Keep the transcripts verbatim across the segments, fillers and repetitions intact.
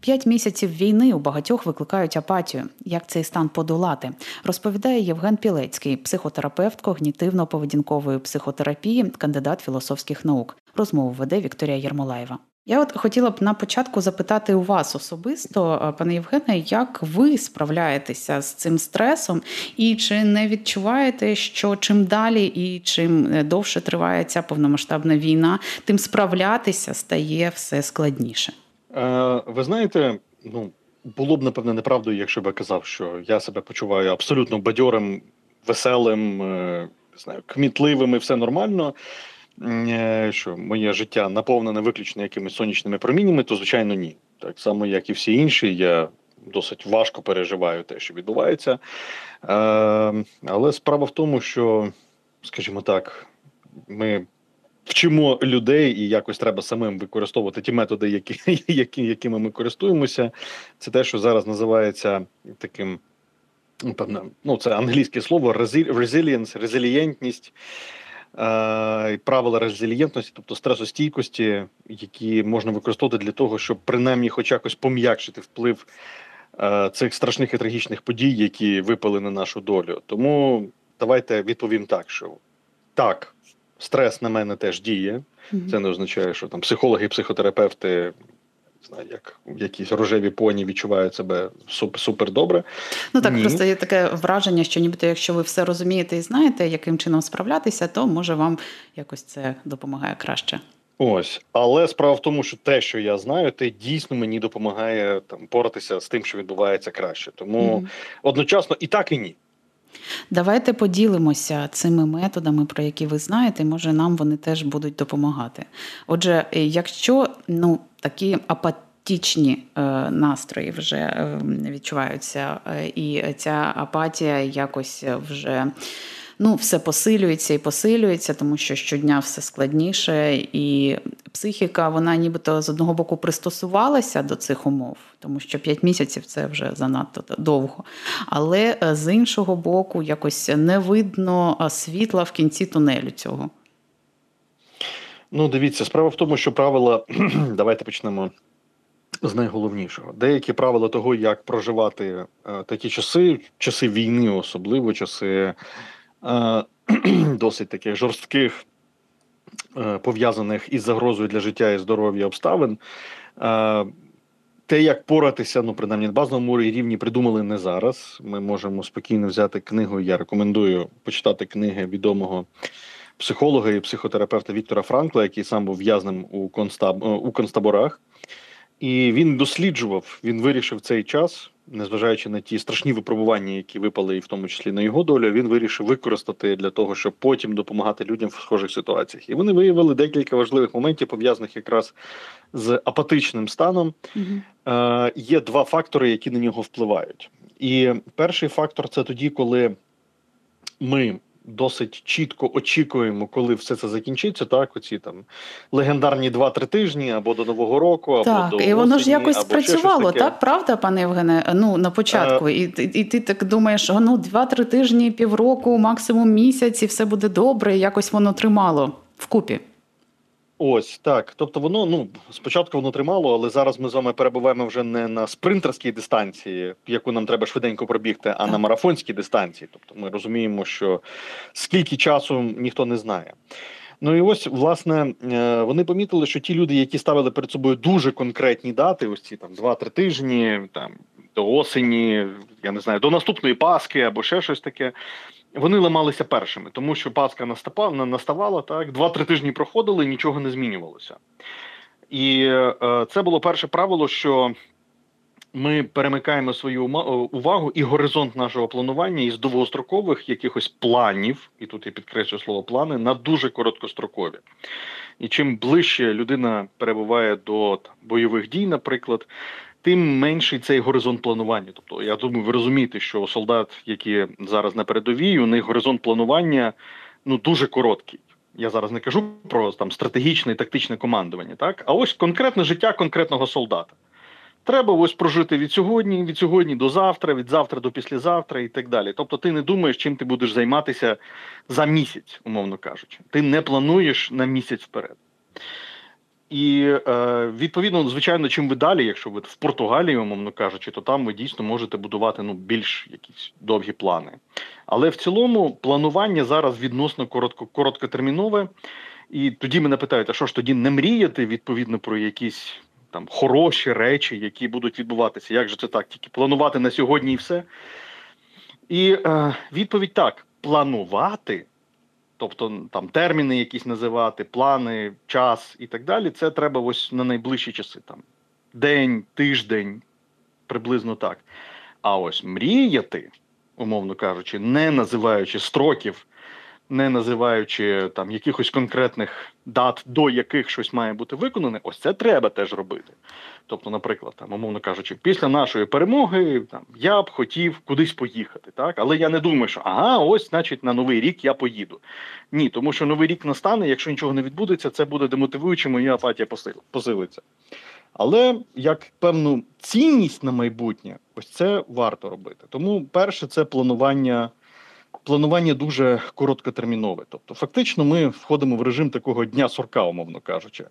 П'ять місяців війни у багатьох викликають апатію. Як цей стан подолати? Розповідає Євген Пілецький, психотерапевт когнітивно-поведінкової психотерапії, кандидат філософських наук. Розмову веде Вікторія Єрмолаєва. Я от хотіла б на початку запитати у вас особисто, пане Євгене, як ви справляєтеся з цим стресом і чи не відчуваєте, що чим далі і чим довше триває ця повномасштабна війна, тим справлятися стає все складніше? Е, ви знаєте, ну, було б, напевне, неправдою, якщо б я казав, що я себе почуваю абсолютно бадьорим, веселим, е, не знаю, кмітливим і все нормально. Що моє життя наповнене виключно якимись сонячними проміннями, то, звичайно, ні. Так само, як і всі інші, я досить важко переживаю те, що відбувається. Е, але справа в тому, що, скажімо так, ми вчимо людей і якось треба самим використовувати ті методи, які, які, якими ми користуємося. Це те, що зараз називається таким, напевно, ну, це англійське слово resilience, резилієнтність. Uh, правила резилієнтності, тобто стресостійкості, які можна використовувати для того, щоб принаймні хоч якось пом'якшити вплив uh, цих страшних і трагічних подій, які випали на нашу долю. Тому давайте відповім так, що так, стрес на мене теж діє. Mm-hmm. Це не означає, що там психологи і психотерапевти, знаю, як якісь рожеві поні відчувають себе супер, супер добре. Ну так, Ні. Просто є таке враження, що нібито якщо ви все розумієте і знаєте, яким чином справлятися, то може вам якось це допомагає краще. Ось. Але справа в тому, що те, що я знаю, те дійсно мені допомагає там поратися з тим, що відбувається краще. Тому mm-hmm. одночасно і так, і ні. Давайте поділимося цими методами, про які ви знаєте, може нам вони теж будуть допомагати. Отже, якщо ну, такі апатичні е, настрої вже е, відчуваються, е, і ця апатія якось вже ну, все посилюється і посилюється, тому що щодня все складніше, і психіка, вона нібито з одного боку пристосувалася до цих умов, тому що п'ять місяців – це вже занадто довго. Але з іншого боку, якось не видно світла в кінці тунелю цього. Ну, дивіться, справа в тому, що правила, давайте почнемо з найголовнішого. Деякі правила того, як проживати е, такі часи, часи війни особливо, часи е, досить таких жорстких, пов'язаних із загрозою для життя і здоров'я обставин. Те, як поратися, ну, принаймні, на базовому рівні придумали не зараз. Ми можемо спокійно взяти книгу, я рекомендую почитати книги відомого психолога і психотерапевта Віктора Франкла, який сам був в'язнем у, концтаб... у концтаборах. І він досліджував, він вирішив цей час, незважаючи на ті страшні випробування, які випали і в тому числі на його долю, він вирішив використати для того, щоб потім допомагати людям в схожих ситуаціях. І вони виявили декілька важливих моментів, пов'язаних якраз з апатичним станом. Mm-hmm. Е, є два фактори, які на нього впливають. І перший фактор – це тоді, коли ми досить чітко очікуємо, коли все це закінчиться, так, оці там легендарні два-три тижні, або до Нового року, або так, до осені, і воно ж якось або спрацювало, так, правда, пане Євгене? Ну, на початку. А... І, і, і ти так думаєш, ну, два-три тижні, півроку, максимум місяць, і все буде добре, і якось воно тримало вкупі. Ось, так. Тобто воно, ну, спочатку воно тримало, але зараз ми з вами перебуваємо вже не на спринтерській дистанції, яку нам треба швиденько пробігти, а так. на марафонській дистанції. Тобто ми розуміємо, що скільки часу ніхто не знає. Ну і ось, власне, вони помітили, що ті люди, які ставили перед собою дуже конкретні дати, ось ці там два-три тижні, там, до осені, я не знаю, до наступної Пасхи або ще щось таке, вони ламалися першими, тому що Пасха наставала, наставала, так, два-три тижні проходили, нічого не змінювалося. І е, це було перше правило, що ми перемикаємо свою увагу і горизонт нашого планування із довгострокових якихось планів, і тут я підкреслюю слово плани, на дуже короткострокові. І чим ближче людина перебуває до там, бойових дій, наприклад, тим менший цей горизонт планування. Тобто, я думаю, ви розумієте, що солдат, які зараз на передовій, у них горизонт планування ну, дуже короткий. Я зараз не кажу про там, стратегічне і тактичне командування, так? А ось конкретне життя конкретного солдата. Треба ось прожити від сьогодні, від сьогодні до завтра, від завтра до післязавтра і так далі. Тобто ти не думаєш, чим ти будеш займатися за місяць, умовно кажучи. Ти не плануєш на місяць вперед. І, е, відповідно, звичайно, чим ви далі, якщо ви в Португалії, умовно кажучи, то там ви дійсно можете будувати ну, більш якісь довгі плани. Але в цілому планування зараз відносно коротко, короткотермінове. І тоді мене питають, а що ж тоді не мріяти, відповідно, про якісь там хороші речі, які будуть відбуватися? Як же це так? Тільки планувати на сьогодні і все? І е, відповідь так, планувати, тобто там терміни якісь називати, плани, час і так далі, це треба ось на найближчі часи. Там день, тиждень, приблизно так. А ось мріяти, умовно кажучи, не називаючи строків, не називаючи там якихось конкретних дат, до яких щось має бути виконане, ось це треба теж робити. Тобто, наприклад, там, умовно кажучи, після нашої перемоги там, я б хотів кудись поїхати, так? Але я не думаю, що ага, ось, значить, на Новий рік я поїду. Ні, тому що Новий рік настане, якщо нічого не відбудеться, це буде демотивуючим, і апатія посилиться. Але як певну цінність на майбутнє, ось це варто робити. Тому перше, це планування. Планування дуже короткотермінове. Тобто, фактично, ми входимо в режим такого дня сурка, умовно кажучи. Е,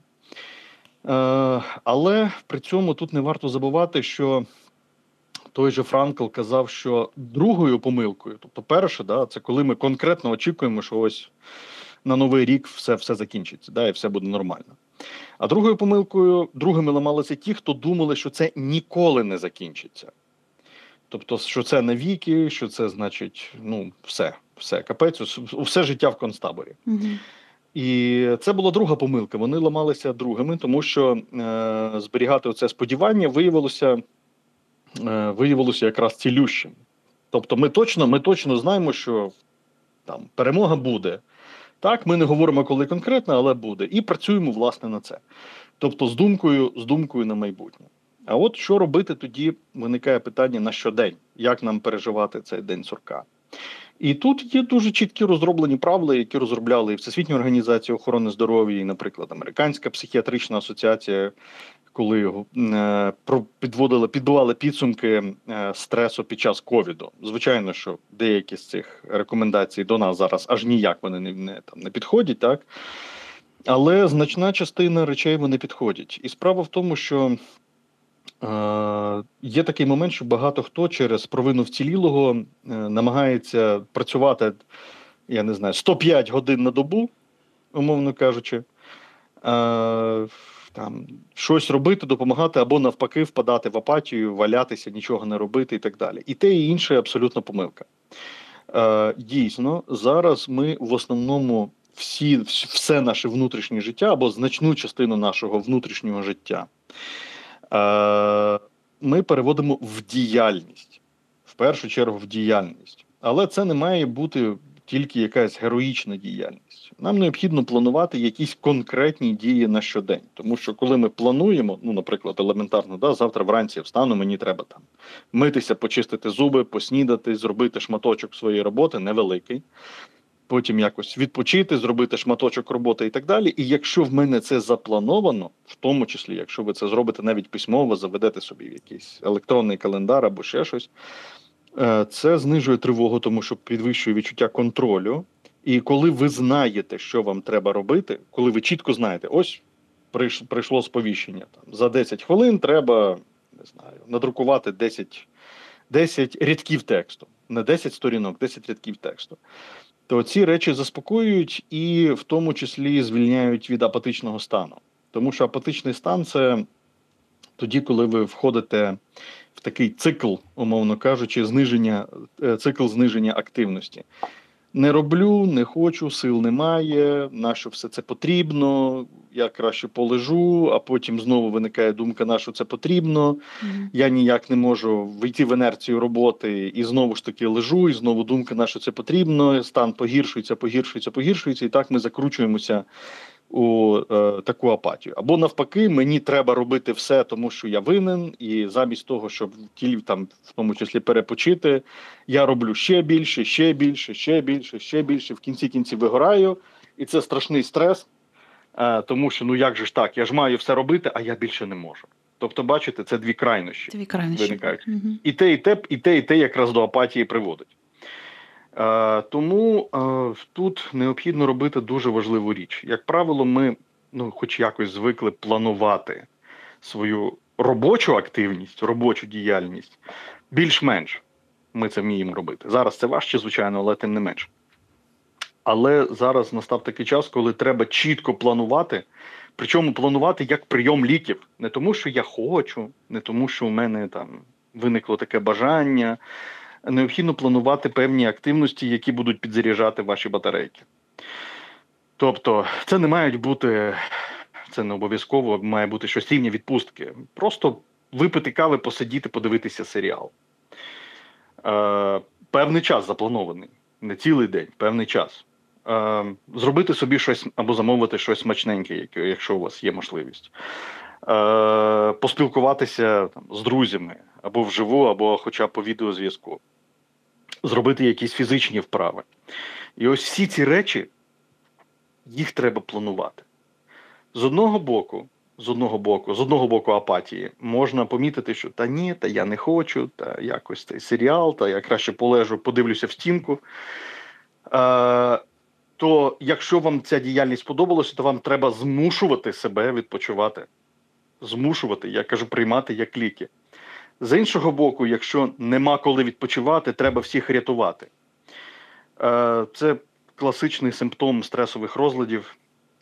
але при цьому тут не варто забувати, що той же Франкл казав, що другою помилкою, тобто перше, да, це коли ми конкретно очікуємо, що ось на Новий рік все, все закінчиться, да, і все буде нормально. А другою помилкою, другими ламалися ті, хто думали, що це ніколи не закінчиться. Тобто, що це навіки, що це, значить, ну, все, все, капець, все життя в концтаборі. Угу. І це була друга помилка, вони ламалися другими, тому що е, зберігати оце сподівання виявилося, е, виявилося якраз цілющим. Тобто, ми точно, ми точно знаємо, що там перемога буде. Так, ми не говоримо, коли конкретно, але буде. І працюємо, власне, на це. Тобто, з думкою, з думкою на майбутнє. А от що робити тоді, виникає питання на щодень, як нам переживати цей день сурка. І тут є дуже чіткі розроблені правила, які розробляли і Всесвітня організація охорони здоров'я, і, наприклад, Американська психіатрична асоціація, коли е, підводили, підбивали підсумки е, стресу під час ковіду. Звичайно, що деякі з цих рекомендацій до нас зараз аж ніяк вони не, не, там, не підходять, так? Але значна частина речей вони підходять. І справа в тому, що Е, є такий момент, що багато хто через провину вцілілого е, намагається працювати, я не знаю, сто п'ять годин на добу, умовно кажучи, е, там, щось робити, допомагати, або навпаки впадати в апатію, валятися, нічого не робити і так далі. І те, і інше абсолютно помилка. Е, дійсно, зараз ми в основному всі, все наше внутрішнє життя, або значну частину нашого внутрішнього життя ми переводимо в діяльність, в першу чергу в діяльність. Але це не має бути тільки якась героїчна діяльність. Нам необхідно планувати якісь конкретні дії на щодень. Тому що коли ми плануємо, ну, наприклад, елементарно, да, завтра вранці я встану, мені треба там митися, почистити зуби, поснідати, зробити шматочок своєї роботи, невеликий. Потім якось відпочити, зробити шматочок роботи і так далі. І якщо в мене це заплановано, в тому числі, якщо ви це зробите навіть письмово, заведете собі в якийсь електронний календар або ще щось, це знижує тривогу, тому що підвищує відчуття контролю. І коли ви знаєте, що вам треба робити, коли ви чітко знаєте, ось прийшло сповіщення, там, за десять хвилин треба, не знаю, надрукувати десять, десять рядків тексту. Не десять сторінок, десять рядків тексту. То ці речі заспокоюють і в тому числі звільняють від апатичного стану. Тому що апатичний стан – це тоді, коли ви входите в такий цикл, умовно кажучи, зниження, цикл зниження активності. Не роблю, не хочу, сил немає, нащо все це потрібно, я краще полежу, а потім знову виникає думка, нащо це потрібно, mm-hmm. я ніяк не можу вийти в інерцію роботи і знову ж таки лежу, і знову думка, нащо це потрібно, стан погіршується, погіршується, погіршується, і так ми закручуємося у е, таку апатію. Або навпаки, мені треба робити все, тому що я винен, і замість того, щоб тілі там в тому числі перепочити, я роблю ще більше, ще більше, ще більше, ще більше, в кінці кінці вигораю, і це страшний стрес, е, тому що, ну як же ж так, я ж маю все робити, а я більше не можу. Тобто, бачите, це дві крайнощі, дві крайнощі. виникають. Угу. І те, і те, і те, і те якраз до апатії приводить. Е, тому е, тут необхідно робити дуже важливу річ. Як правило, ми ну, хоч якось звикли планувати свою робочу активність, робочу діяльність, більш-менш ми це вміємо робити. Зараз це важче, звичайно, але тим не менш. Але зараз настав такий час, коли треба чітко планувати, причому планувати як прийом ліків. Не тому, що я хочу, не тому, що у мене там виникло таке бажання. Необхідно планувати певні активності, які будуть підзаряджати ваші батарейки. Тобто, це не мають бути, це не обов'язково, має бути щось рівня відпустки. Просто випити кави, посидіти, подивитися серіал. Е, певний час запланований. Не цілий день, певний час. Е, зробити собі щось або замовити щось смачненьке, якщо у вас є можливість. Е, поспілкуватися там, з друзями, або вживу, або хоча б по відеозв'язку. Зробити якісь фізичні вправи. І ось всі ці речі, їх треба планувати. З одного боку, з одного боку, з одного боку апатії, можна помітити, що та ні, та я не хочу, та якось цей серіал, та я краще полежу, подивлюся в стінку. Е, то якщо вам ця діяльність сподобалася, то вам треба змушувати себе відпочивати. Змушувати, я кажу, приймати як ліки. З іншого боку, якщо нема коли відпочивати, треба всіх рятувати. Е, це класичний симптом стресових розладів,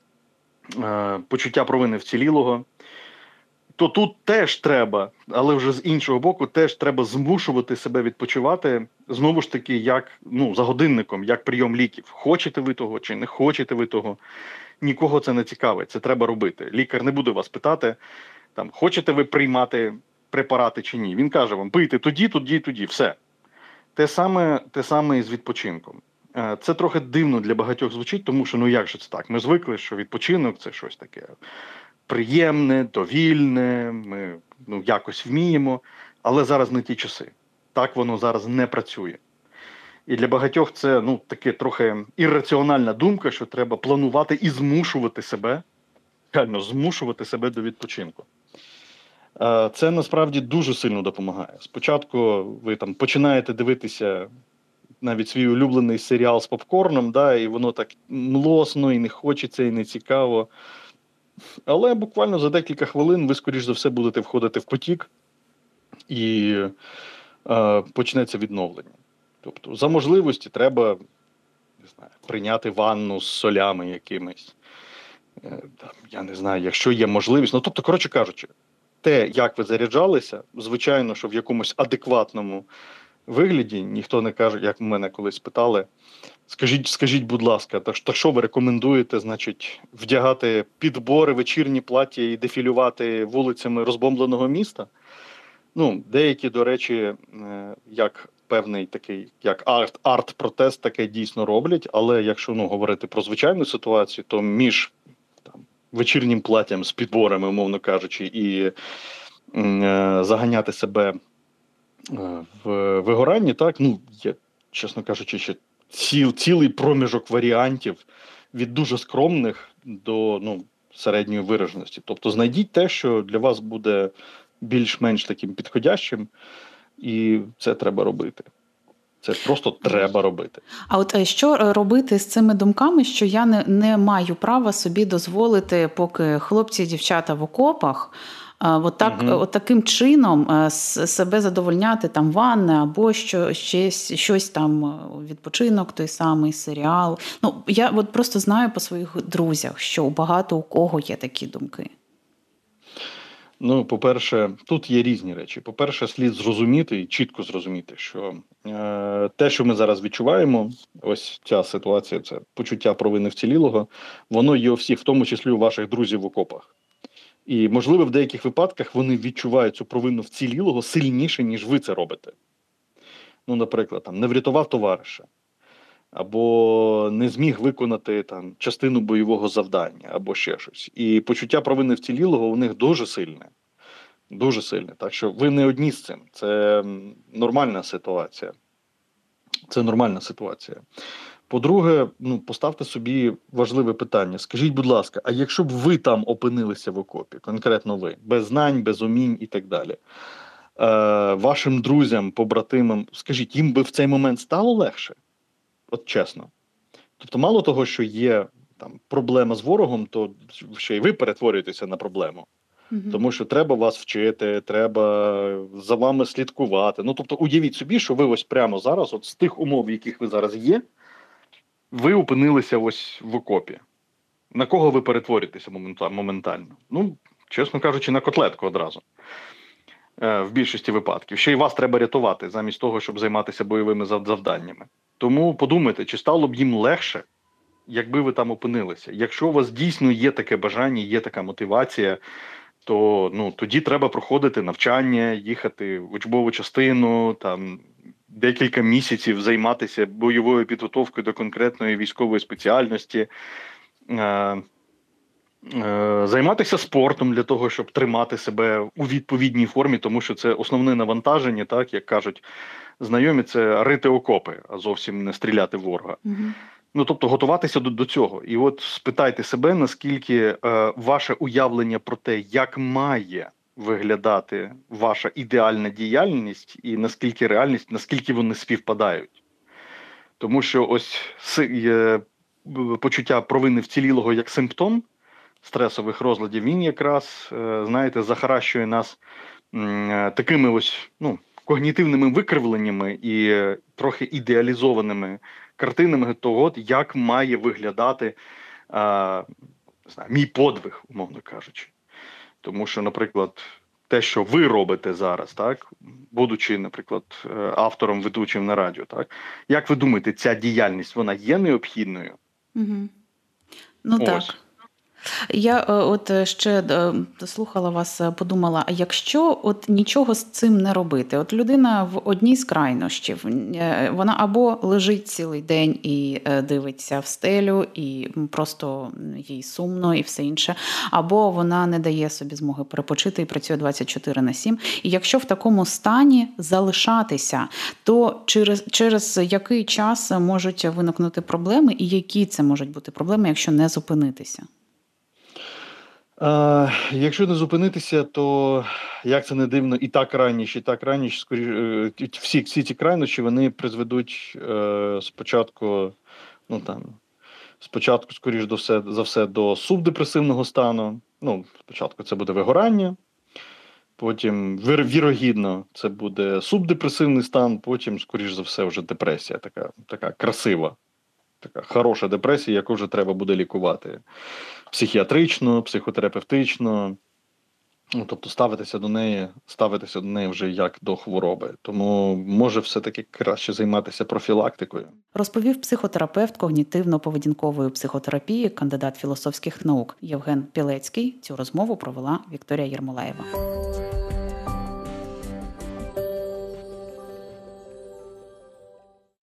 е, почуття провини вцілілого. То тут теж треба, але вже з іншого боку, теж треба змушувати себе відпочивати, знову ж таки, як, ну, за годинником, як прийом ліків. Хочете ви того чи не хочете ви того, нікого це не цікавить, це треба робити. Лікар не буде вас питати, там, хочете ви приймати препарати чи ні. Він каже вам, пийте тоді, тоді, тоді, все. Те саме, те саме і з відпочинком. Це трохи дивно для багатьох звучить, тому що, ну як же це так? Ми звикли, що відпочинок – це щось таке приємне, довільне, ми ну, якось вміємо, але зараз не ті часи. Так воно зараз не працює. І для багатьох це ну, таке трохи ірраціональна думка, що треба планувати і змушувати себе, реально змушувати себе до відпочинку. Це насправді дуже сильно допомагає. Спочатку ви там починаєте дивитися навіть свій улюблений серіал з попкорном, да, і воно так млосно, і не хочеться, і не цікаво. Але буквально за декілька хвилин ви, скоріш за все, будете входити в потік і е, почнеться відновлення. Тобто, за можливості треба, не знаю, прийняти ванну з солями якимись. Е, там, я не знаю, якщо є можливість. Ну, тобто, коротше кажучи, те, як ви заряджалися, звичайно, що в якомусь адекватному вигляді, ніхто не каже, як мене колись питали, скажіть, скажіть, будь ласка, та, та що ви рекомендуєте, значить, вдягати підбори, вечірні плаття і дефілювати вулицями розбомбленого міста? Ну, деякі, до речі, як певний такий, як арт, арт-протест таке дійсно роблять, але якщо, ну, говорити про звичайну ситуацію, то між там, вечірнім платтям з підборами, умовно кажучи, і е, заганяти себе в вигоранні, так, ну, є, чесно кажучи, ще ціл, цілий проміжок варіантів від дуже скромних до, ну, середньої вираженості. Тобто знайдіть те, що для вас буде більш-менш таким підходящим, і це треба робити. Це просто треба робити. А от що робити з цими думками, що я не, не маю права собі дозволити, поки хлопці і дівчата в окопах, От, так, угу. от таким чином себе задовольняти, там ванна або що, щось, щось там, відпочинок, той самий серіал. Ну, я от просто знаю по своїх друзях, що багато у кого є такі думки. Ну, по-перше, тут є різні речі. По-перше, слід зрозуміти і чітко зрозуміти, що е, те, що ми зараз відчуваємо, ось ця ситуація, це почуття провини вцілілого, воно є у всіх, в тому числі у ваших друзів в окопах. І, можливо, в деяких випадках вони відчувають цю провину вцілілого сильніше, ніж ви це робите. Ну, наприклад, там, не врятував товариша, або не зміг виконати там, частину бойового завдання, або ще щось. І почуття провини вцілілого у них дуже сильне. Дуже сильне. Так що ви не одні з цим. Це нормальна ситуація. Це нормальна ситуація. По-друге, ну, поставте собі важливе питання. Скажіть, будь ласка, а якщо б ви там опинилися в окопі, конкретно ви, без знань, без умінь і так далі, е, вашим друзям, побратимам, скажіть, їм би в цей момент стало легше? От чесно. Тобто, мало того, що є там проблема з ворогом, то ще й ви перетворюєтеся на проблему. Mm-hmm. Тому що треба вас вчити, треба за вами слідкувати. Ну, тобто, уявіть собі, що ви ось прямо зараз, от з тих умов, в яких ви зараз є, ви опинилися ось в окопі. На кого ви перетворюєтеся моментально? Ну, чесно кажучи, на котлетку одразу. В більшості випадків. Ще й вас треба рятувати, замість того, щоб займатися бойовими завданнями. Тому подумайте, чи стало б їм легше, якби ви там опинилися. Якщо у вас дійсно є таке бажання, є така мотивація, то ну, тоді треба проходити навчання, їхати в учбову частину, там, декілька місяців займатися бойовою підготовкою до конкретної військової спеціальності, займатися спортом для того, щоб тримати себе у відповідній формі, тому що це основне навантаження, так, як кажуть знайомі, це рити окопи, а зовсім не стріляти в ворога. Угу. Ну, тобто готуватися до, до цього. І от спитайте себе, наскільки е, ваше уявлення про те, як має виглядати ваша ідеальна діяльність і наскільки реальність, наскільки вони співпадають. Тому що ось е, почуття провини вцілілого як симптом стресових розладів, він якраз, знаєте, захаращує нас такими ось, ну, когнітивними викривленнями і трохи ідеалізованими картинами того, як має виглядати а, не знаю, мій подвиг, умовно кажучи. Тому що, наприклад, те, що ви робите зараз, так, будучи, наприклад, автором, ведучим на радіо, так, як ви думаєте, ця діяльність, вона є необхідною? Угу. Ну ось. Так. Я от ще слухала вас, подумала, а якщо от нічого з цим не робити? От людина в одній з крайнощів, вона або лежить цілий день і дивиться в стелю, і просто їй сумно і все інше, або вона не дає собі змоги перепочити і працює двадцять чотири на сім. І якщо в такому стані залишатися, то через, через який час можуть виникнути проблеми, і які це можуть бути проблеми, якщо не зупинитися? А, якщо не зупинитися, то, як це не дивно, і так крайніше, і так крайніше, скоріше, всі, всі ці крайнощі, вони призведуть е, спочатку, ну там, спочатку, скоріш до все, за все, до субдепресивного стану. Ну, спочатку це буде вигорання, потім, вір, вірогідно, це буде субдепресивний стан, потім, скоріш за все, вже депресія, така, така красива. Така хороша депресія, яку вже треба буде лікувати психіатрично, психотерапевтично, ну, тобто ставитися до неї, ставитися до неї вже як до хвороби. Тому може все-таки краще займатися профілактикою. Розповів психотерапевт когнітивно-поведінкової психотерапії, кандидат філософських наук Євген Пілецький. Цю розмову провела Вікторія Єрмолаєва.